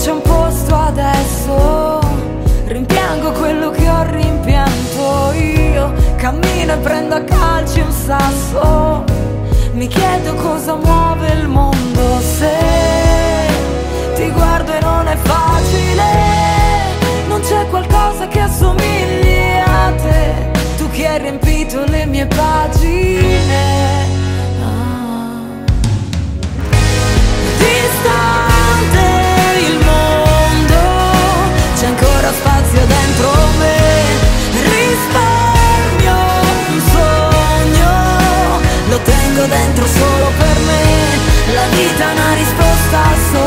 c'è un posto adesso, rimpiango quello che ho rimpianto. Io cammino e prendo a calci un sasso, mi chiedo cosa muove il mondo. Se ti guardo e non è facile, non c'è qualcosa che assomigli a te, tu che hai riempito le mie pagine. Distante il mondo, c'è ancora spazio dentro me, risparmio un sogno, lo tengo dentro solo per me, la vita è una risposta sola.